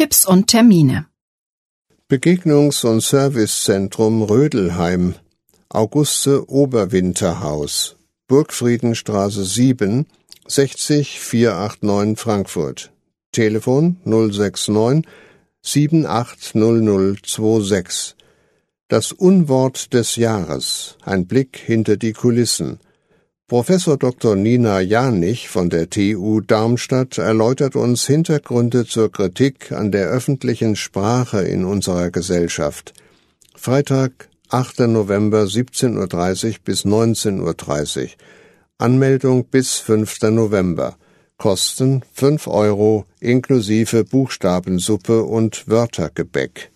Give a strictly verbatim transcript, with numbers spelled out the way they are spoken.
Tipps und Termine. Begegnungs- und Servicezentrum Rödelheim, Auguste Oberwinterhaus, Burgfriedenstraße sieben, sechzig vierhundertneunundachtzig Frankfurt. Telefon null sechs neun sieben acht null null zwei sechs. Das Unwort des Jahres. Ein Blick hinter die Kulissen. Professor Doktor Nina Janich von der T U Darmstadt erläutert uns Hintergründe zur Kritik an der öffentlichen Sprache in unserer Gesellschaft. Freitag, achter November, siebzehn Uhr dreißig bis neunzehn Uhr dreißig. Anmeldung bis fünfter November. Kosten fünf Euro inklusive Buchstabensuppe und Wörtergebäck.